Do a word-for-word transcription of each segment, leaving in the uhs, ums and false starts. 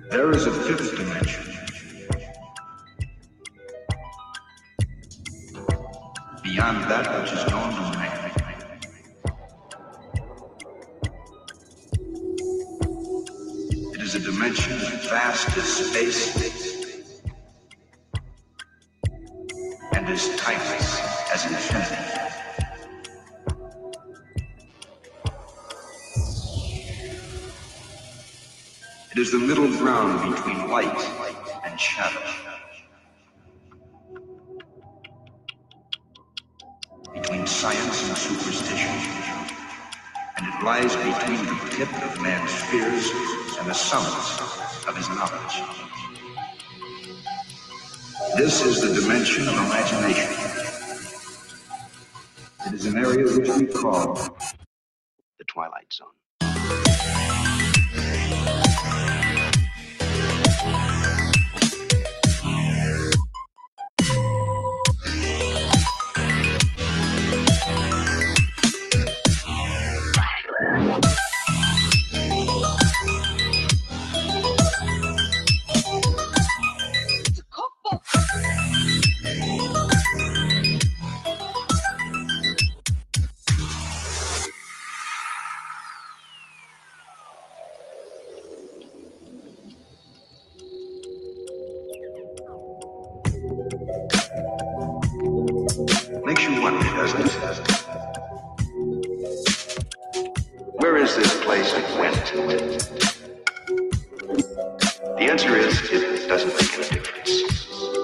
There is a fifth dimension. Beyond that which is known to man. It is a dimension vast as space and as timeless as infinity. It is the middle ground between light and shadow, between science and superstition, and it lies between the pit of man's fears and the summit of his knowledge. This is the dimension of imagination. It is an area which we call the Twilight Zone. Makes you wonder, doesn't it? Where is this place it went to? The answer is, it doesn't make any difference.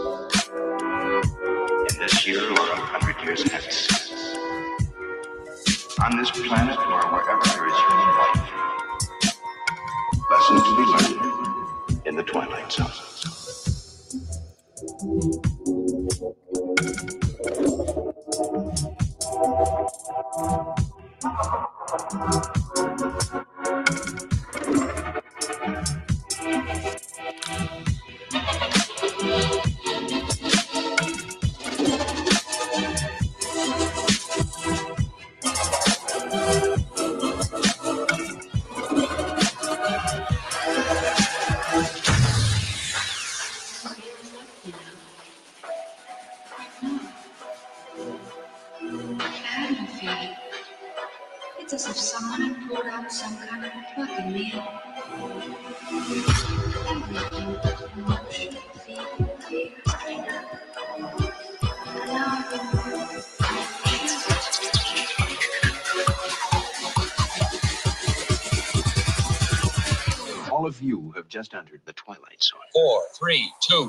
In this year or a hundred years hence. On this planet or wherever there is human life. Lessons to be learned in the Twilight Zone. It's as if someone had pulled out some kind of a plug in me. Everything, emotion, feeling, fears, anger. And now I've been All of you have just entered the Twilight Zone. Four, three, two.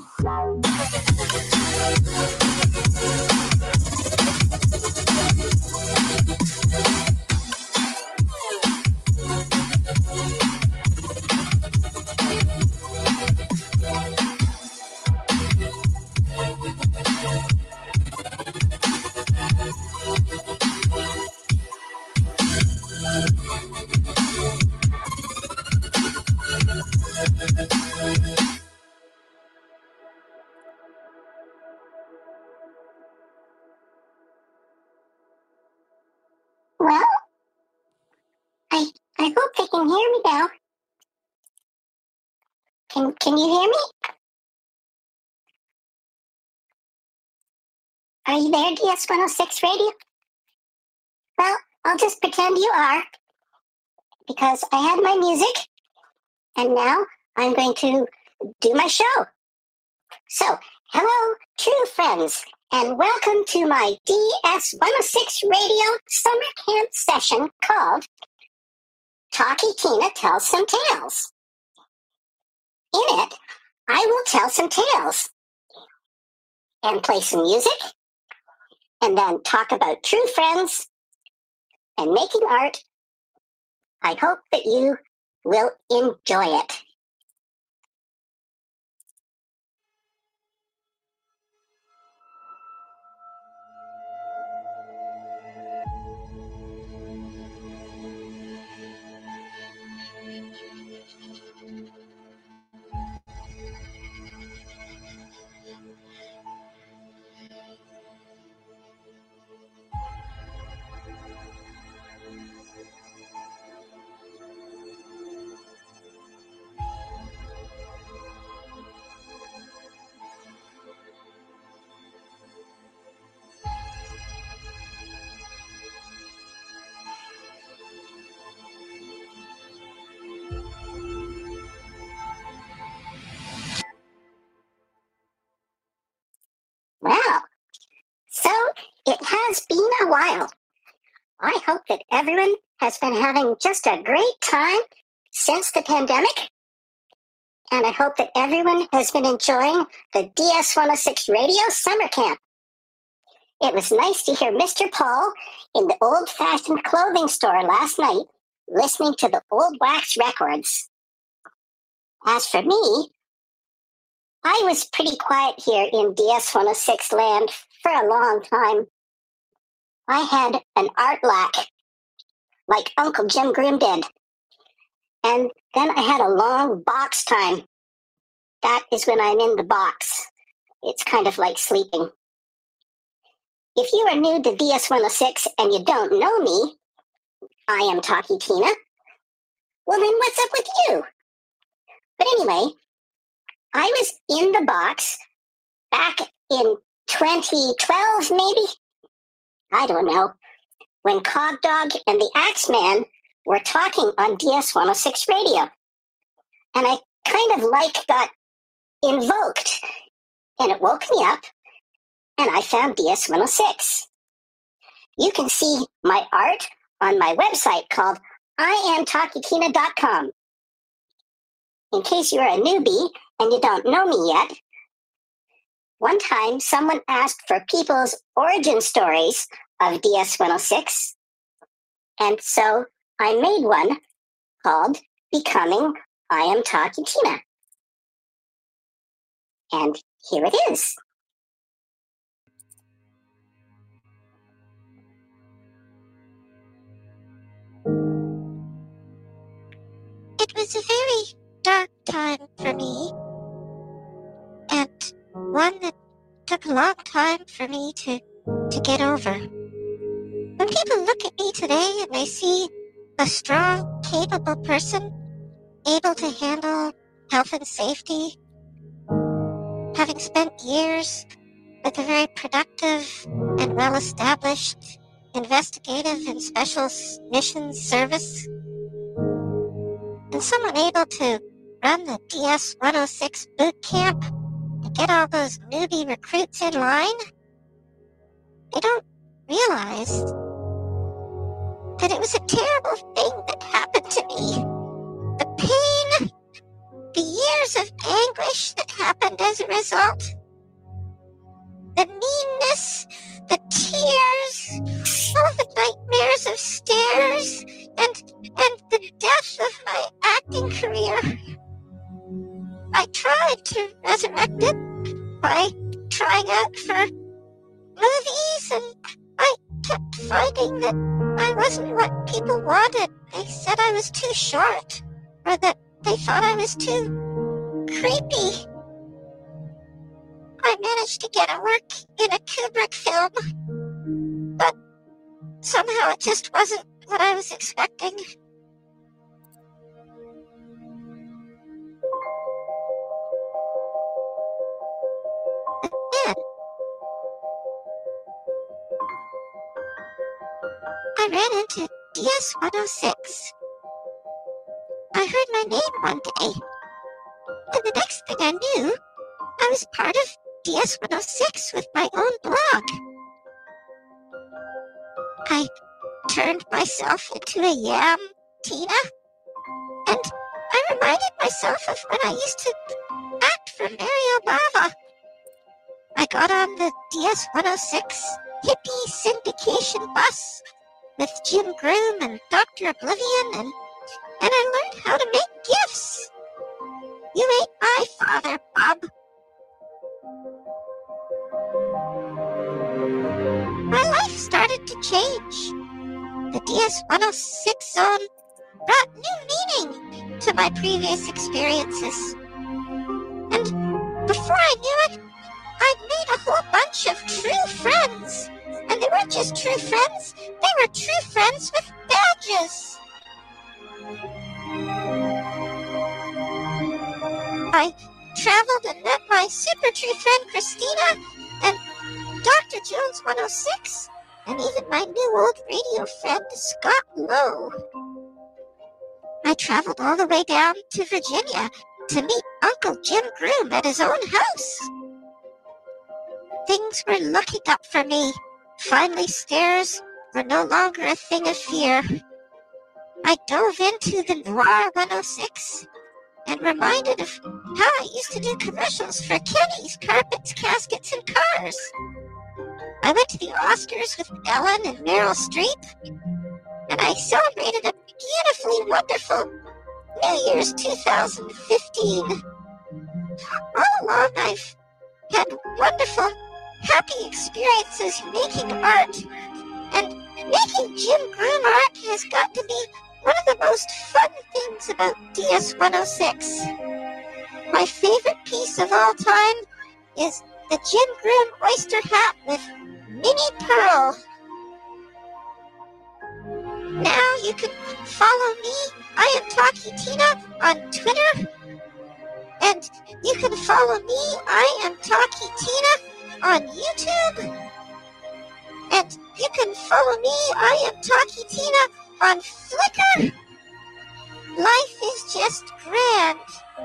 Well, I I hope they can hear me now. Can can you hear me? Are you there, D S one oh six Radio? Well, I'll just pretend you are, because I had my music, and now I'm going to do my show. So, hello, true friends, and welcome to my D S one oh six Radio Summer Camp session called Talkie Tina Tells Some Tales. In it, I will tell some tales and play some music and then talk about true friends and making art. I hope that you will enjoy it. has been a while. I hope that everyone has been having just a great time since the pandemic. And I hope that everyone has been enjoying the D S one oh six Radio Summer Camp. It was nice to hear Mister Paul in the old-fashioned clothing store last night listening to the old wax records. As for me, I was pretty quiet here in D S one oh six land for a long time. I had an art lack, like Uncle Jim Groom did. And then I had a long box time. That is when I'm in the box. It's kind of like sleeping. If you are new to D S one oh six and you don't know me, I am Talkie Tina. Well, then what's up with you? But anyway, I was in the box back in twenty twelve, maybe? I don't know. When Cog Dog and the Axeman were talking on D S one oh six radio. And I kind of like got invoked. And it woke me up. And I found D S one oh six. You can see my art on my website called I am talkie tina dot com. In case you're a newbie and you don't know me yet, one time someone asked for people's origin stories of D S one oh six, and so I made one called Becoming I Am Talkie Tina. And here it is. It was a very dark time for me, and one that took a long time for me to, to get over. When people look at me today and they see a strong, capable person able to handle health and safety, having spent years with a very productive and well-established investigative and special missions service, and someone able to run the D S one oh six boot camp and get all those newbie recruits in line, they don't realize that it was a terrible thing that happened to me. The pain, the years of anguish that happened as a result, the meanness, the tears, all the nightmares of stairs, and and the death of my acting career. I tried to resurrect it by trying out for movies, and I kept finding that I wasn't what people wanted. They said I was too short, or that they thought I was too creepy. I managed to get a work in a Kubrick film, but somehow it just wasn't what I was expecting. Then, I ran into D S one oh six. I heard my name one day, and the next thing I knew, I was part of D S one oh six with my own blog. I turned myself into a yam, Tina, and I reminded myself of when I used to act for Mary Obama. I got on the D S one oh six hippie syndication bus with Jim Groom and Doctor Oblivion, and, and I learned how to make gifts. You ain't my father, Bob. My life started to change. The D S one oh six zone brought new meaning to my previous experiences. And before I knew it, I'd made a whole bunch of true friends. And they weren't just true friends, they were true friends with badges. I traveled and met my super true friend Christina, and Doctor Jones one oh six, and even my new old radio friend Scott Lowe. I traveled all the way down to Virginia to meet Uncle Jim Groom at his own house. Things were looking up for me Finally, stairs were no longer a thing of fear. I dove into the Noir one oh six and reminded of how I used to do commercials for Kenny's Carpets, Caskets, and Cars. I went to the Oscars with Ellen and Meryl Streep, and I celebrated a beautifully wonderful New Year's two thousand fifteen. All along, I've had wonderful, happy experiences making art, and making Jim Groom art has got to be one of the most fun things about D S one oh six. My favorite piece of all time is the Jim Groom oyster hat with Minnie Pearl. Now you can follow me, I am Talkie Tina, on Twitter. And you can follow me, I am Talkie Tina, on YouTube. And you can follow me, I am Talkie Tina, on Flickr. Life is just grand.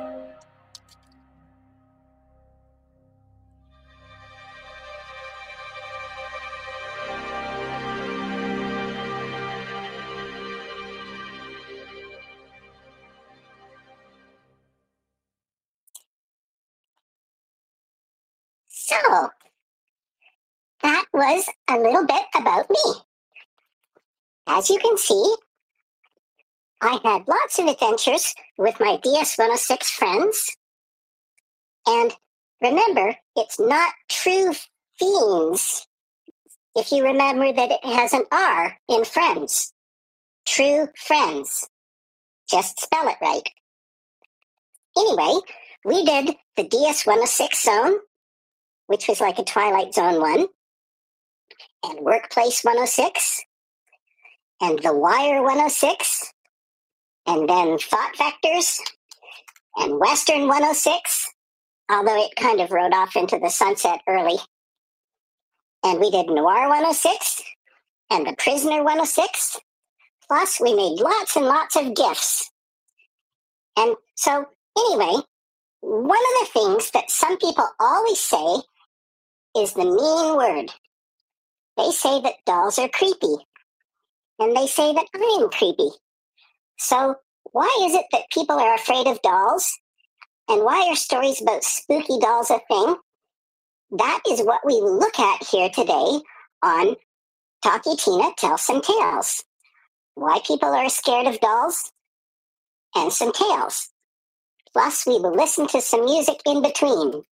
So, that was a little bit about me. As you can see, I had lots of adventures with my D S one oh six friends. And remember, it's not True Fiends, if you remember that it has an R in friends. True Friends. Just spell it right. Anyway, we did the D S one oh six zone, which was like a Twilight Zone one, and Workplace one oh six, and The Wire one oh six, and then Thought Vectors, and Western one oh six, although it kind of rode off into the sunset early. And we did Noir one oh six, and The Prisoner one oh six, plus we made lots and lots of GIFs. And so, anyway, one of the things that some people always say is the mean word. They say that dolls are creepy. And they say that I'm creepy. So why is it that people are afraid of dolls? And why are stories about spooky dolls a thing? That is what we look at here today on Talkie Tina Tells Some Tales. Why people are scared of dolls and some tales. Plus, we will listen to some music in between.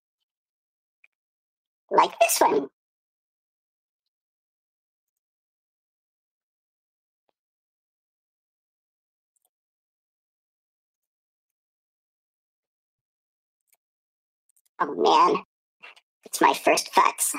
Like this one. Oh man, it's my first futz.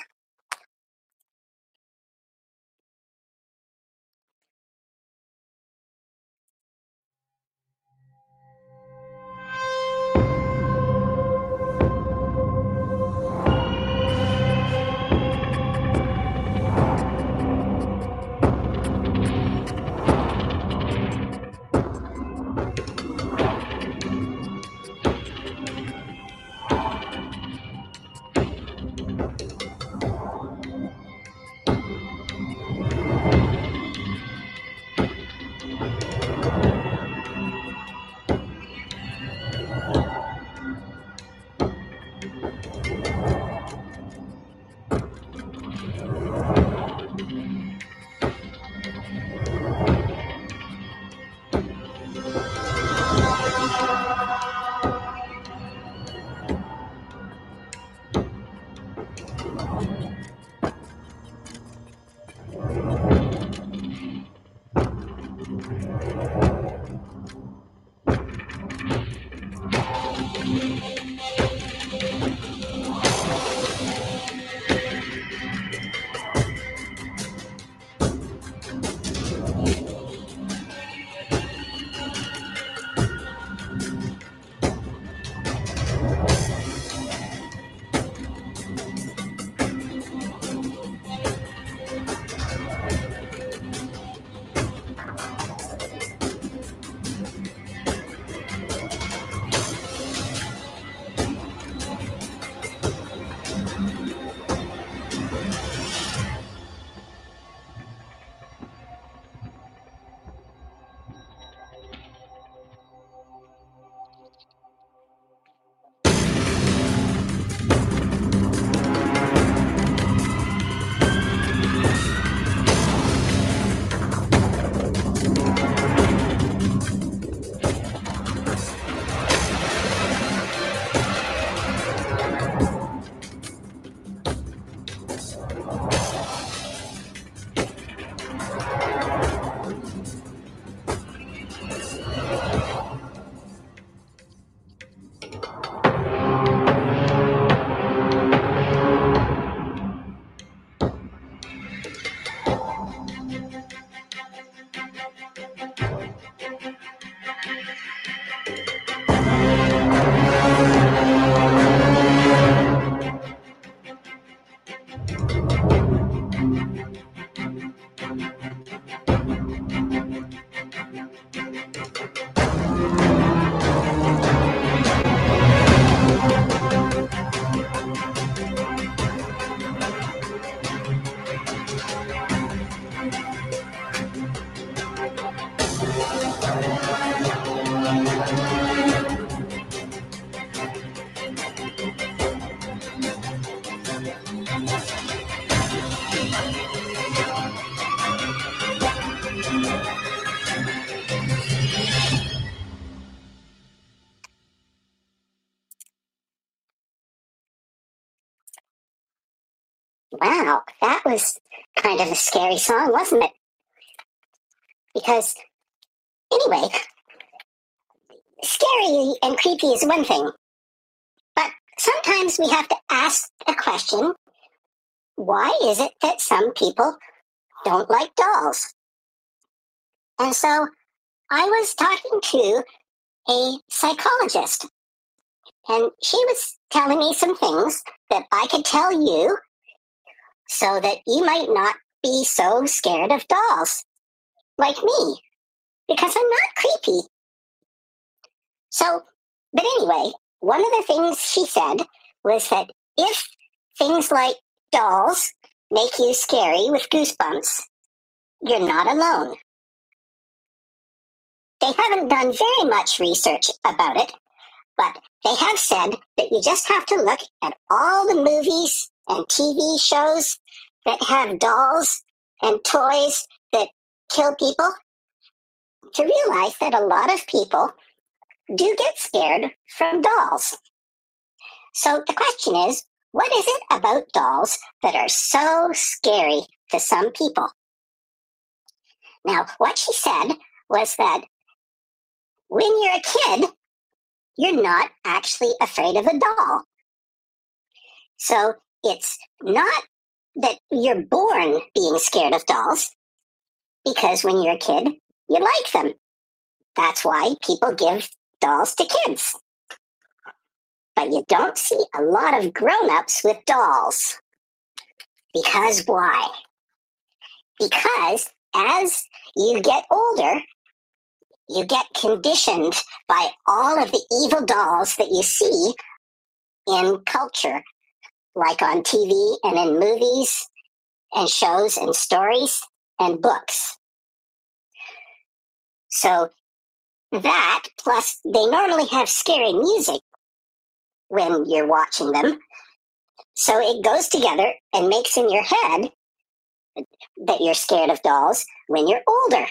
Wow, that was kind of a scary song, wasn't it? Because, anyway, scary and creepy is one thing, but sometimes we have to ask a question, why is it that some people don't like dolls? And so I was talking to a psychologist, and she was telling me some things that I could tell you so that you might not be so scared of dolls, like me, because I'm not creepy. So, but anyway, one of the things she said was that if things like dolls make you scary with goosebumps, you're not alone. They haven't done very much research about it, but they have said that you just have to look at all the movies and T V shows that have dolls and toys that kill people to realize that a lot of people do get scared from dolls. So the question is, what is it about dolls that are so scary to some people? Now, what she said was that when you're a kid, you're not actually afraid of a doll. So it's not that you're born being scared of dolls, because when you're a kid, you like them. That's why people give dolls to kids. But you don't see a lot of grown-ups with dolls. Because why? Because as you get older, you get conditioned by all of the evil dolls that you see in culture, like on T V and in movies and shows and stories and books. So that, plus they normally have scary music when you're watching them. So it goes together and makes in your head that you're scared of dolls when you're older.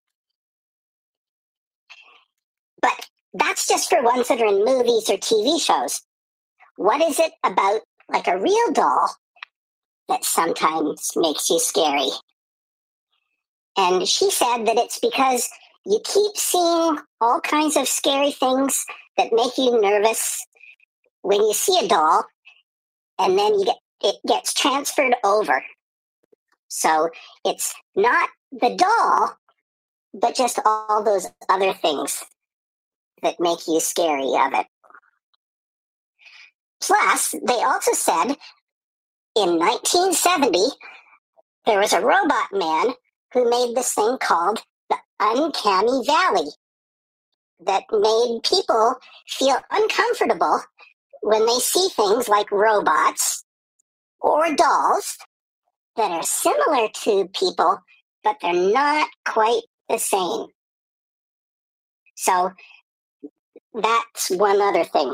But that's just for ones that are in movies or T V shows. What is it about, like a real doll, that sometimes makes you scary? And she said that it's because you keep seeing all kinds of scary things that make you nervous when you see a doll, and then you get, it gets transferred over. So it's not the doll, but just all those other things that make you scary of it. Plus, they also said in nineteen seventy, there was a robot man who made this thing called the Uncanny Valley that made people feel uncomfortable when they see things like robots or dolls that are similar to people, but they're not quite the same. So that's one other thing.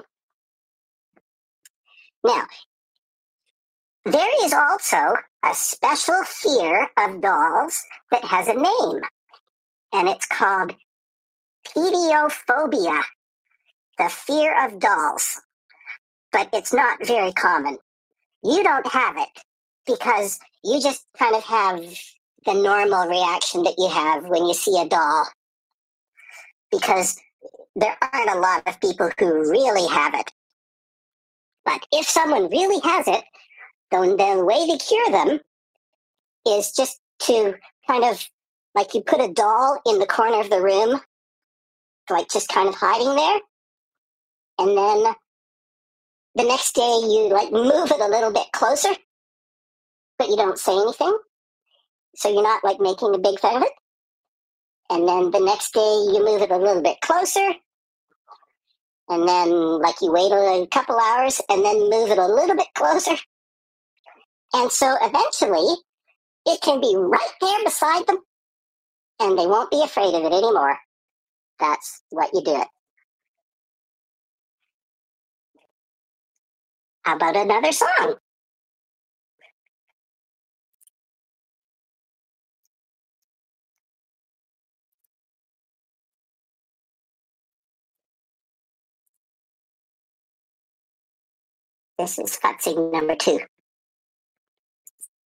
Now, there is also a special fear of dolls that has a name, and it's called pediophobia, the fear of dolls. But it's not very common. You don't have it because you just kind of have the normal reaction that you have when you see a doll, because there aren't a lot of people who really have it. But if someone really has it, then the way to cure them is just to kind of, like, you put a doll in the corner of the room, like just kind of hiding there, and then the next day you like move it a little bit closer, but you don't say anything, so you're not like making a big thing of it. And then the next day you move it a little bit closer, and then like you wait a couple hours and then move it a little bit closer. And so eventually it can be right there beside them, and they won't be afraid of it anymore. That's what you do it. How about another song? This is futzing number two.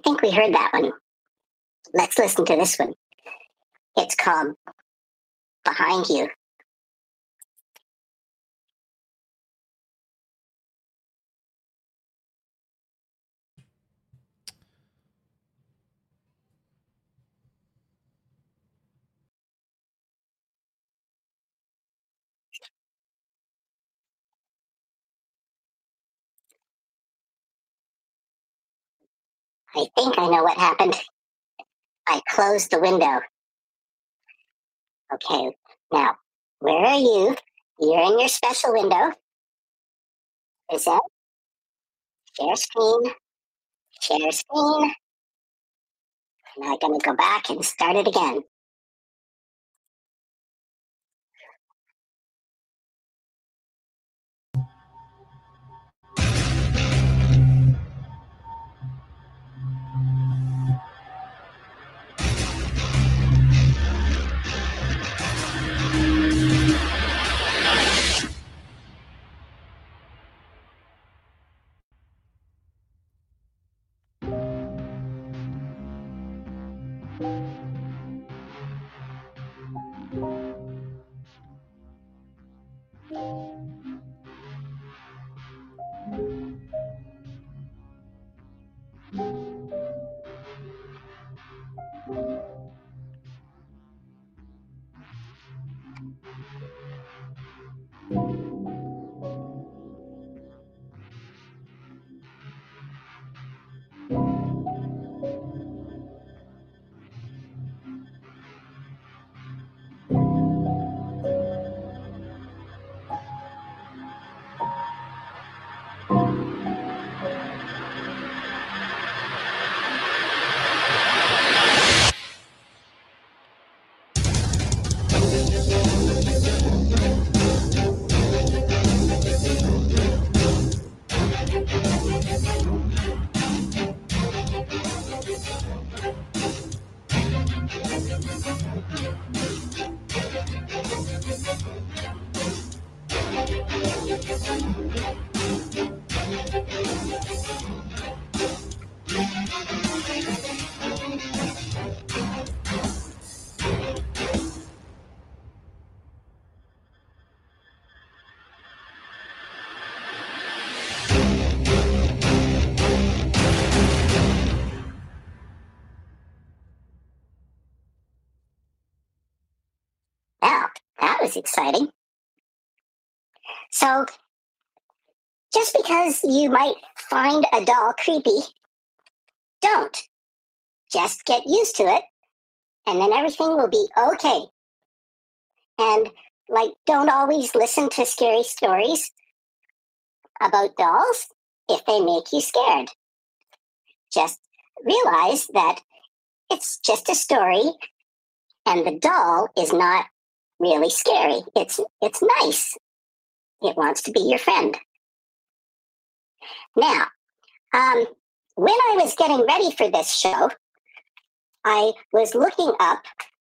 think we heard that one. Let's listen to this one. It's called Behind You. I think I know what happened. I closed the window. Okay, now, where are you? You're in your special window. Is that? Share screen. Share screen. Now I'm going to go back and start it again. Now, that was exciting. So, just because you might find a doll creepy, don't. Just get used to it, and then everything will be okay. And, like, don't always listen to scary stories about dolls if they make you scared. Just realize that it's just a story, and the doll is not really scary. It's it's nice. It wants to be your friend. Now, um, when I was getting ready for this show, I was looking up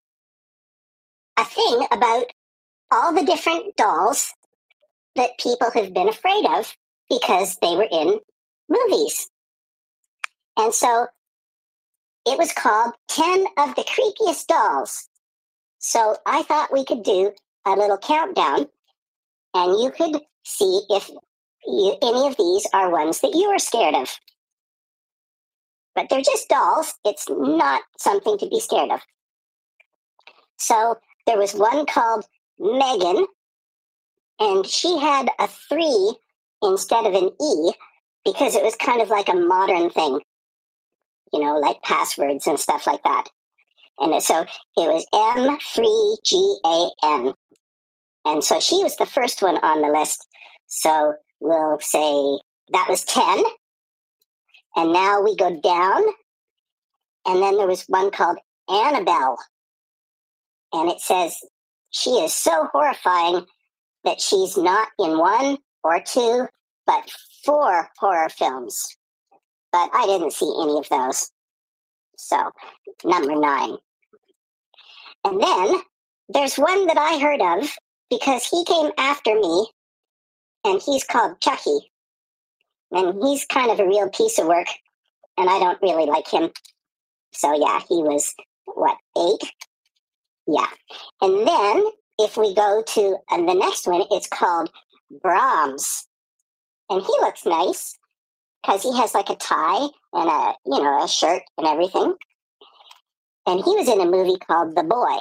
a thing about all the different dolls that people have been afraid of because they were in movies. And so it was called ten of the Creepiest Dolls. So I thought we could do a little countdown, and you could see if you, any of these are ones that you are scared of. But they're just dolls. It's not something to be scared of. So there was one called Megan, and she had a three instead of an E because it was kind of like a modern thing, you know, like passwords and stuff like that. And so it was M three G A N. And so she was the first one on the list. So we'll say that was ten. And now we go down. And then there was one called Annabelle. And it says she is so horrifying that she's not in one or two, but four horror films. But I didn't see any of those. So, number nine. And then there's one that I heard of because he came after me, and he's called Chucky. And he's kind of a real piece of work. and I don't really like him. So yeah, he was, what, eight? Yeah. And then if we go to uh, the next one, it's called Brahms. And he looks nice because he has like a tie and a, you know, a shirt and everything. And he was in a movie called The Boy.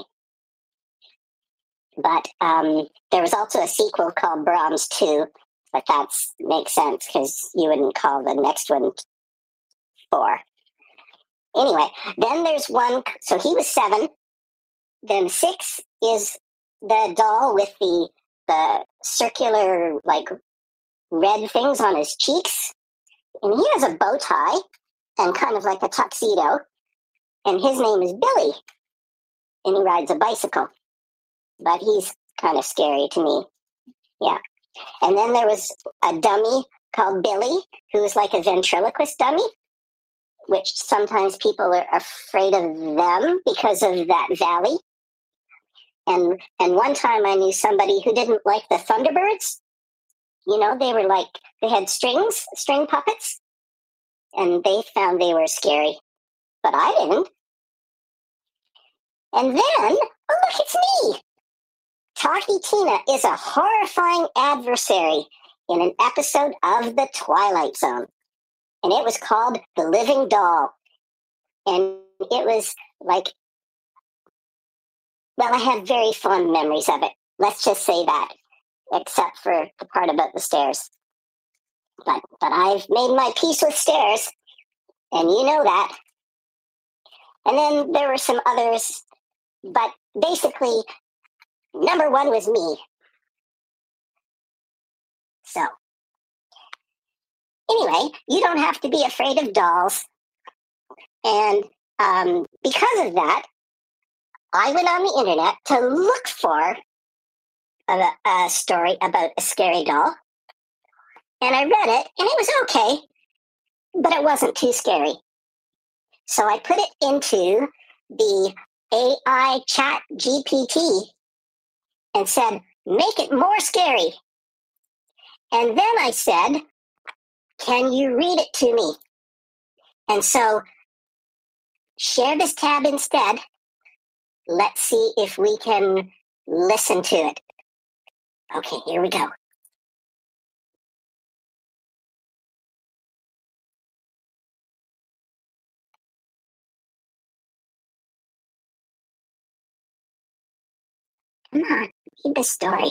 But um, there was also a sequel called Brahms two, but that makes sense because you wouldn't call the next one four. Anyway, then there's one, so he was seven. Then six is the doll with the the circular, like, red things on his cheeks. And he has a bow tie and kind of like a tuxedo. And his name is Billy. And he rides a bicycle. But he's kind of scary to me. Yeah. And then there was a dummy called Billy, who was like a ventriloquist dummy, which sometimes people are afraid of them because of that valley. And and one time I knew somebody who didn't like the Thunderbirds. You know, they were like, they had strings, string puppets, and they found they were scary. But I didn't. And then, oh look, it's me! Talkie Tina is a horrifying adversary in an episode of The Twilight Zone. And it was called The Living Doll. And it was like, well, I have very fond memories of it. Let's just say that, except for the part about the stairs. But but I've made my peace with stairs, and you know that. And then there were some others, but basically, number one was me. So, anyway, you don't have to be afraid of dolls. And um, because of that, I went on the internet to look for a, a story about a scary doll. And I read it, and it was okay, but it wasn't too scary. So I put it into the A I Chat G P T and said, make it more scary. And then I said, can you read it to me? And so, share this tab instead. Let's see if we can listen to it. Okay, here we go. Come on, read the story.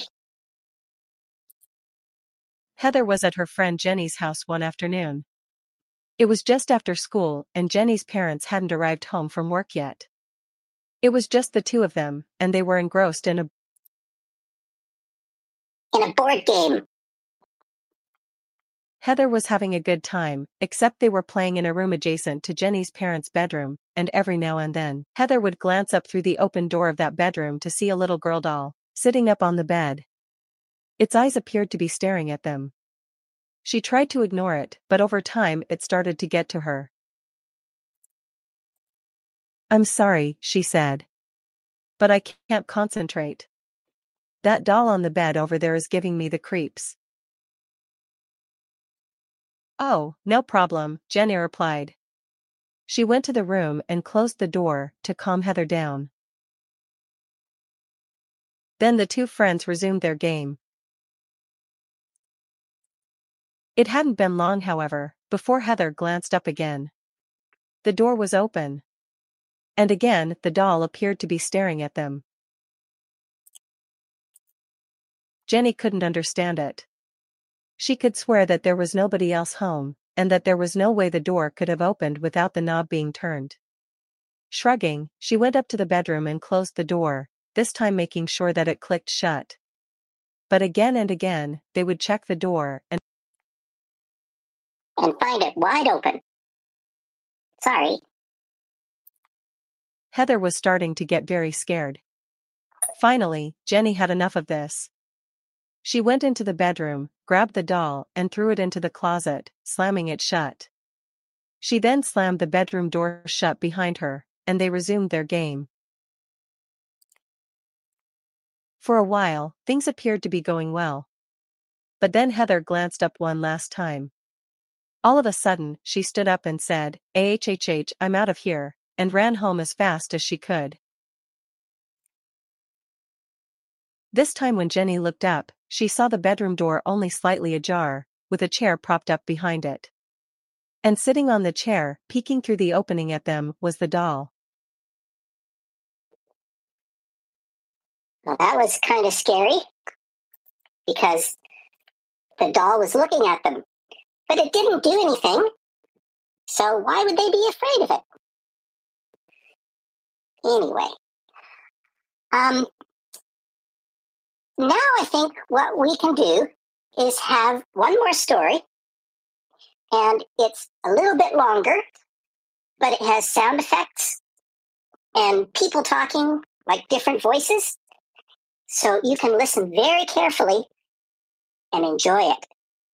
Heather was at her friend Jenny's house one afternoon. It was just after school, and Jenny's parents hadn't arrived home from work yet. It was just the two of them, and they were engrossed in a In a board game. Heather was having a good time, except they were playing in a room adjacent to Jenny's parents' bedroom, and every now and then, Heather would glance up through the open door of that bedroom to see a little girl doll, sitting up on the bed. Its eyes appeared to be staring at them. She tried to ignore it, but over time it started to get to her. I'm sorry, she said. But I can't concentrate. That doll on the bed over there is giving me the creeps. Oh, no problem, Jenny replied. She went to the room and closed the door to calm Heather down. Then the two friends resumed their game. It hadn't been long, however, before Heather glanced up again. The door was open. And again the doll appeared to be staring at them. Jenny couldn't understand it. She could swear that there was nobody else home, and that there was no way the door could have opened without the knob being turned. Shrugging, she went up to the bedroom and closed the door, this time making sure that it clicked shut. But again and again, they would check the door and And find it wide open. Sorry. Heather was starting to get very scared. Finally, Jenny had enough of this. She went into the bedroom, grabbed the doll, and threw it into the closet, slamming it shut. She then slammed the bedroom door shut behind her, and they resumed their game. For a while, things appeared to be going well. But then Heather glanced up one last time. All of a sudden, she stood up and said, "Ahhh, I'm out of here," and ran home as fast as she could. This time when Jenny looked up, she saw the bedroom door only slightly ajar, with a chair propped up behind it. And sitting on the chair, peeking through the opening at them, was the doll. Well, that was kind of scary, because the doll was looking at them, but it didn't do anything, so why would they be afraid of it? Anyway, um, now I think what we can do is have one more story, and it's a little bit longer, but it has sound effects and people talking, like different voices, so you can listen very carefully and enjoy it.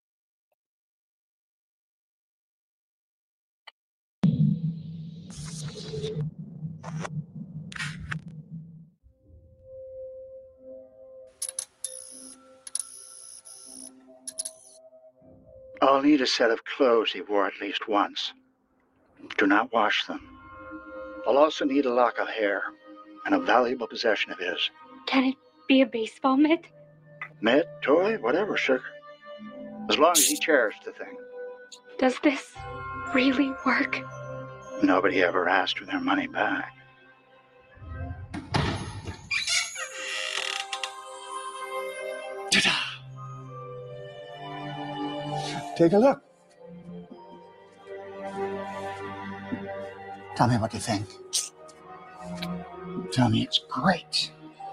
I'll need a set of clothes he wore at least once. Do not wash them. I'll also need a lock of hair and a valuable possession of his. Can it be a baseball mitt? Mitt, toy, whatever, sugar. As long as he cherished the thing. Does this really work? Nobody ever asked for their money back. Ta-da! Take a look. Tell me what you think. Tell me it's great.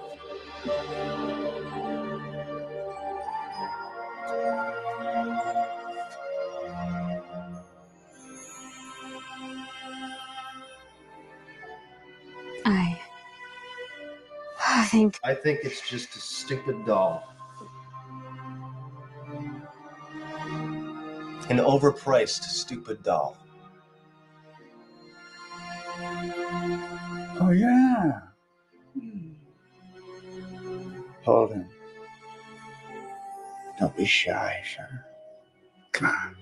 I... I think... I think it's just a stupid doll. An overpriced, stupid doll. Oh, yeah. Hmm. Hold him. Don't be shy, sir. Come on.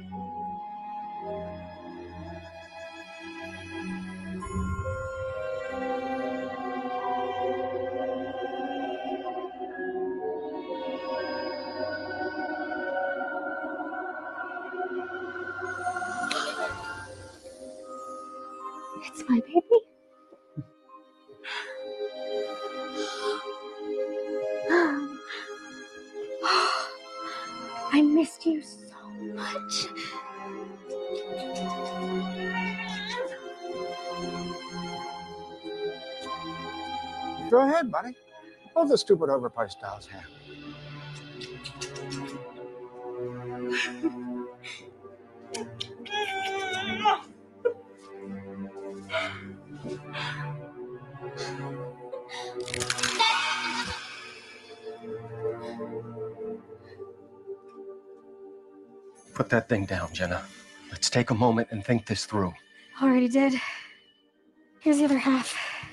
It's my baby. I missed you so much. Go ahead, buddy. Hold the stupid overpriced doll's hand. Put that thing down, Jenna. Let's take a moment and think this through. Already did. Here's the other half.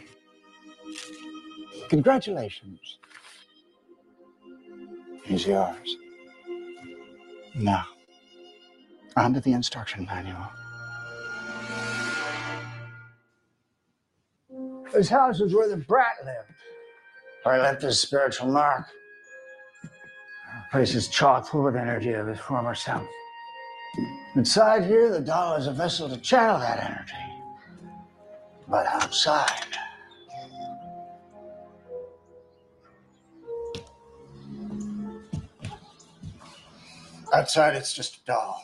Congratulations. He's yours. Now, on to the instruction manual. This house is where the brat lived. I left his spiritual mark. The place is chock full of energy of his former self. Inside here, the doll is a vessel to channel that energy. But outside... Outside, it's just a doll.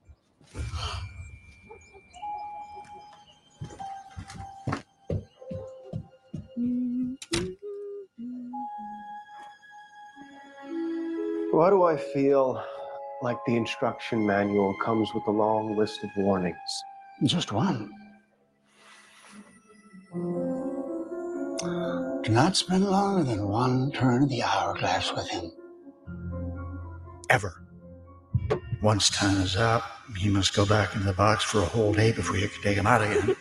Why do I feel like the instruction manual comes with a long list of warnings? Just one. Do not spend longer than one turn of the hourglass with him. Ever. Once time is up, he must go back into the box for a whole day before you can take him out again.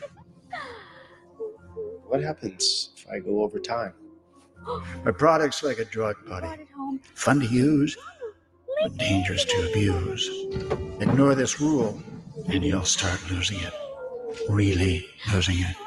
What happens if I go over time? My product's like a drug, buddy. Fun to use, but dangerous to abuse. Ignore this rule, and you'll start losing it. Really losing it.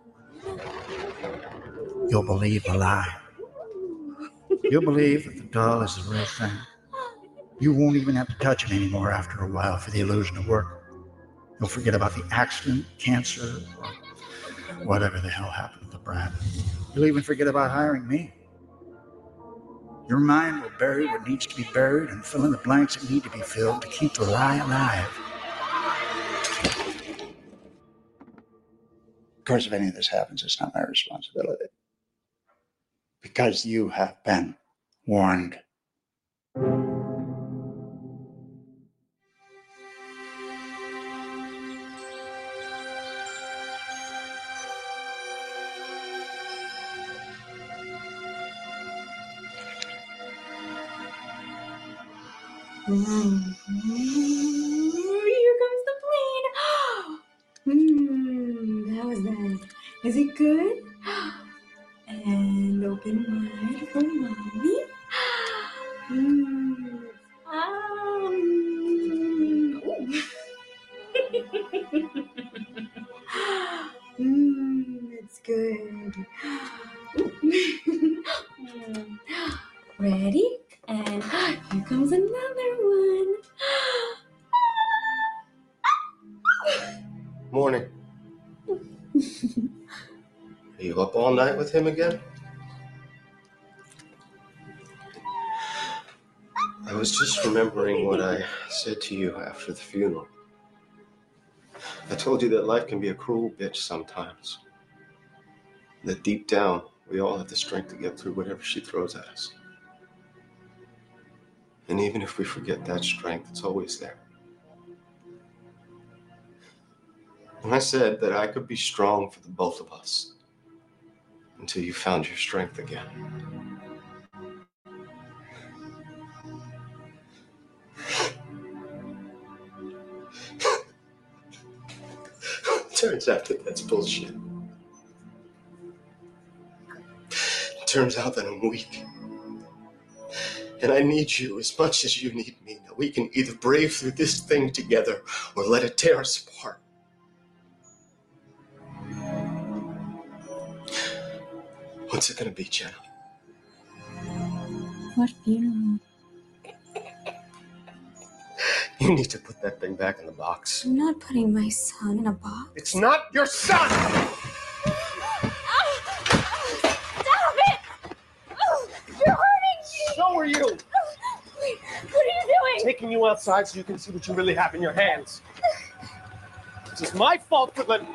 You'll believe the lie. You'll believe that the doll is the real thing. You won't even have to touch it anymore after a while for the illusion to work. You'll forget about the accident, cancer, or whatever the hell happened to the brat. You'll even forget about hiring me. Your mind will bury what needs to be buried and fill in the blanks that need to be filled to keep the lie alive. Of course, if any of this happens, it's not my responsibility. Because you have been warned. Ooh, here comes the plane. Mmm, how was that? Is it good? And open wide for mommy. Mmm. Um, Mmm, it's good. Mm. Ready? And here comes another one. Morning. Are you up all night with him again? I was just remembering what I said to you after the funeral. I told you that life can be a cruel bitch sometimes. That deep down, we all have the strength to get through whatever she throws at us. And even if we forget that strength, it's always there. And I said that I could be strong for the both of us until you found your strength again. Turns out that that's bullshit. Turns out that I'm weak. And I need you as much as you need me. That we can either brave through this thing together or let it tear us apart. What's it gonna be, Jenna? What funeral? You need to put that thing back in the box. I'm not putting my son in a box. It's not your son! Stop it! You're hurting me! So are you! What are you doing? Taking you outside so you can see what you really have in your hands. This is my fault for the...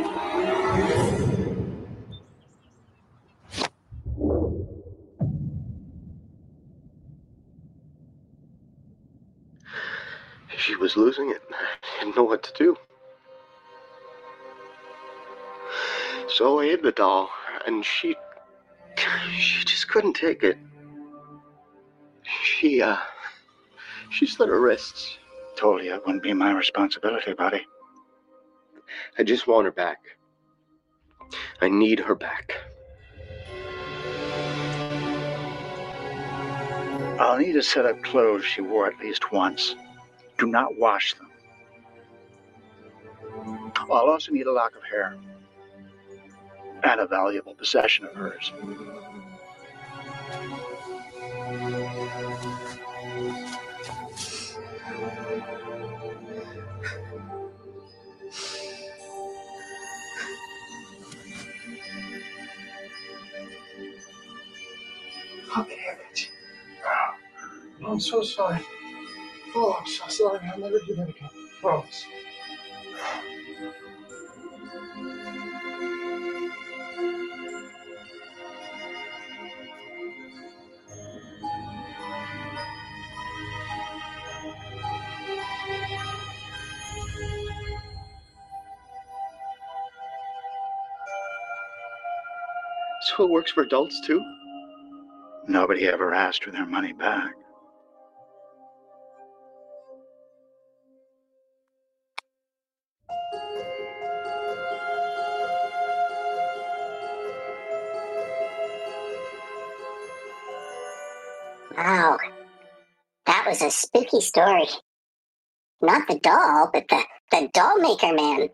She was losing it. I didn't know what to do. So I hid the doll, and she... She just couldn't take it. She, uh... She slit her wrists. Told you it wouldn't be my responsibility, buddy. I just want her back. I need her back. I'll need a set of clothes she wore at least once. Do not wash them. I'll also need a lock of hair. And a valuable possession of hers. Oh, damn it. Oh, I'm so sorry. Oh, I'm so sorry. I'll never do that again. Promise. So it works for adults too? Nobody ever asked for their money back. Wow. That was a spooky story. Not the doll, but the, the doll maker man.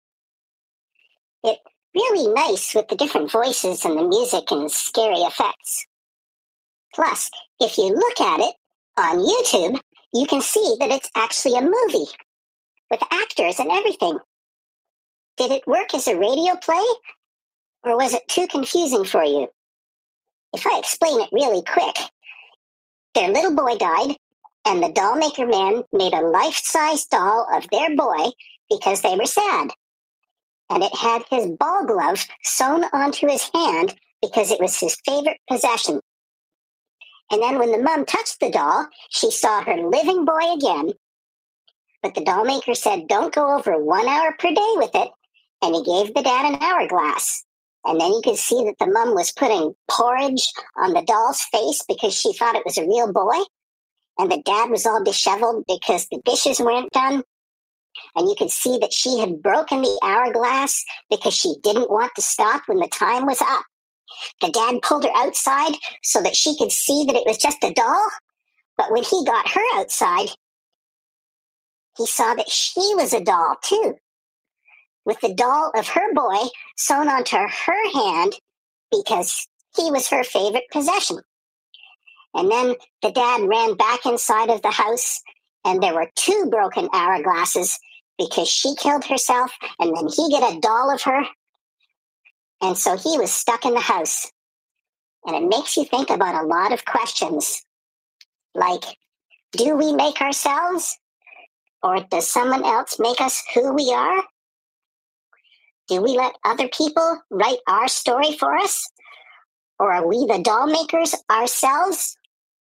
It really nice with the different voices and the music and scary effects. Plus, if you look at it on YouTube, you can see that it's actually a movie with actors and everything. Did it work as a radio play, or was it too confusing for you? If I explain it really quick, their little boy died, and the doll maker man made a life-size doll of their boy because they were sad. And it had his ball glove sewn onto his hand because it was his favorite possession. And then when the mom touched the doll, she saw her living boy again. But the doll maker said, don't go over one hour per day with it. And he gave the dad an hourglass. And then you could see that the mom was putting porridge on the doll's face because she thought it was a real boy. And the dad was all disheveled because the dishes weren't done. And you could see that she had broken the hourglass because she didn't want to stop when the time was up. The dad pulled her outside so that she could see that it was just a doll. But when he got her outside, he saw that she was a doll too, with the doll of her boy sewn onto her hand because he was her favorite possession. And then the dad ran back inside of the house, and there were two broken hourglasses because she killed herself, and then he got a doll of her. And so he was stuck in the house. And it makes you think about a lot of questions. Like, do we make ourselves? Or does someone else make us who we are? Do we let other people write our story for us? Or are we the doll makers ourselves?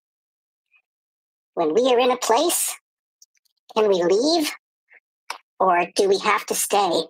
When we are in a place, can we leave? Or do we have to stay?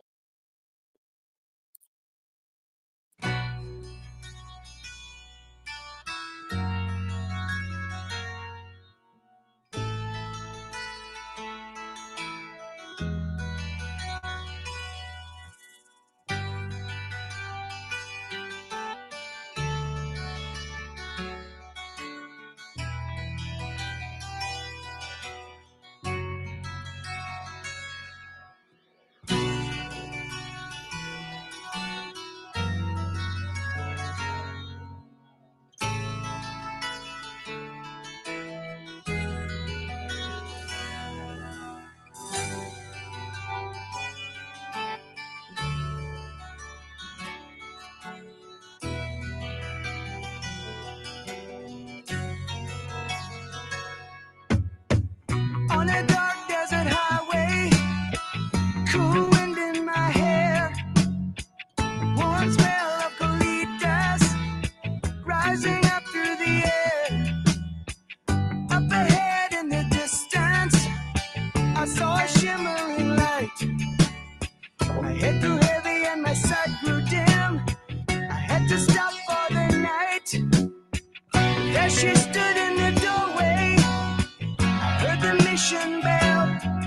On a dark desert highway, cool wind in my hair, warm smell of colitas rising up through the air. Up ahead in the distance, I saw a shimmering light. My head grew heavy and my sight grew dim. I had to stop for the night. There she stood in the doorway. Heard the mission bell,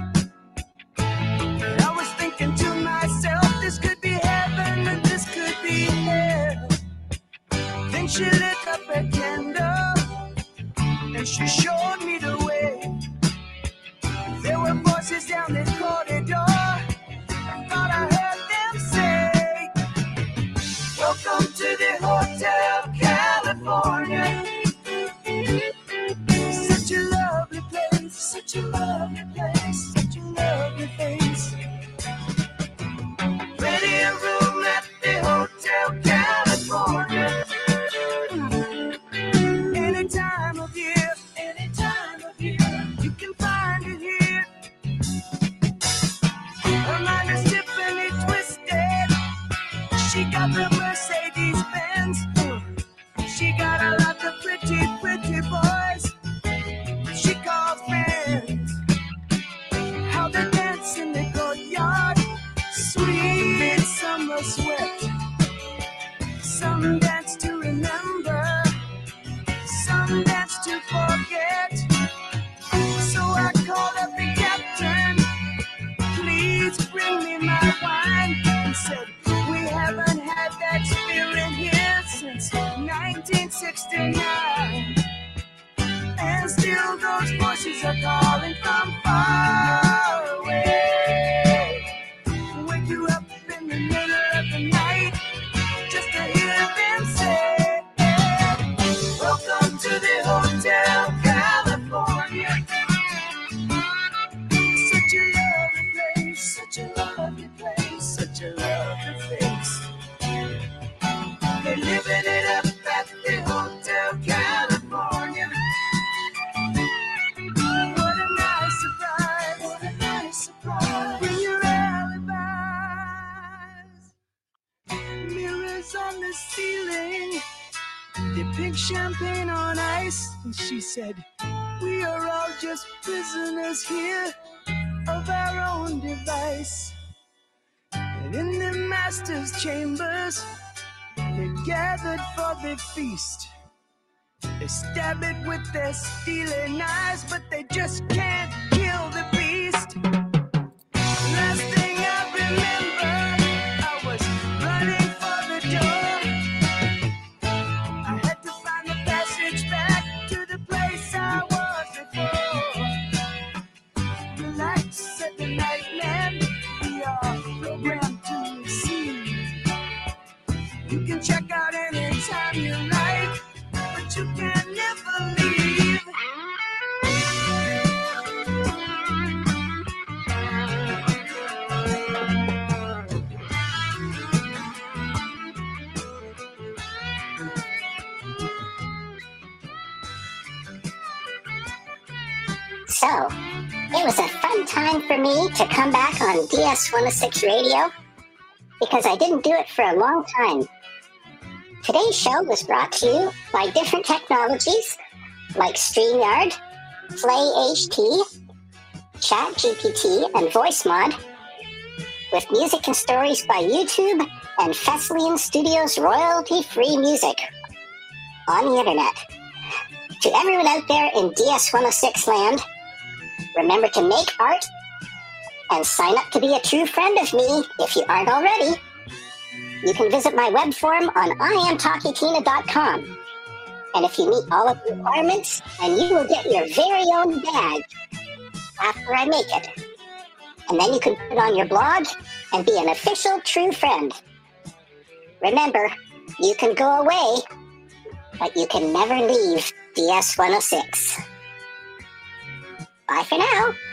and I was thinking to myself, this could be heaven and this could be hell. Then she lit up a candle, and she showed me the way. There were voices down this corridor, I thought I heard them say, welcome to the Hotel California. Such a lovely place, such a lovely place, such a lovely place. Plenty of room at the Hotel California. Any time of year, any time of year, you can find it here. Her mind is Tiffany twisted. She got the Mercedes Benz. She got a lot of pretty, pretty boys. She calls friends. How they dance in the courtyard. Sweet summer sweat. Some dance to remember. Some dance to forget. So I called up the captain. Please bring me my wine. He said, we haven't had that spirit here since nineteen sixty-nine. And still though those voices are calling from far away. Wake you up in the middle of the night just to hear them say, welcome to the Hotel California. Such a lovely place, such a lovely place, such a lovely place. They're living it up at the Hotel California. What a nice surprise, what a nice surprise. Bring your alibis. Mirrors on the ceiling, they pink champagne on ice. And she said, we are all just prisoners here of our own device. And in the master's chambers, they're gathered for the feast. They stab it with their steely knives, but they just can't kill the beast. Last thing I remember, I was running for the door. I had to find the passage back to the place I was before. Relax, said the nightman, we are programmed to receive. You can check out anytime you like, but you can never leave. So, it was a fun time for me to come back on D S one oh six Radio because I didn't do it for a long time. Today's show was brought to you by different technologies like StreamYard, PlayHT, ChatGPT, and VoiceMod, with music and stories by YouTube and Thessalian Studios royalty-free music on the internet. To everyone out there in D S one oh six land, remember to make art and sign up to be a true friend of me if you aren't already. You can visit my web form on I am talkie tina dot com. And if you meet all of the requirements, then you will get your very own badge after I make it. And then you can put it on your blog and be an official true friend. Remember, you can go away, but you can never leave D S one oh six. Bye for now.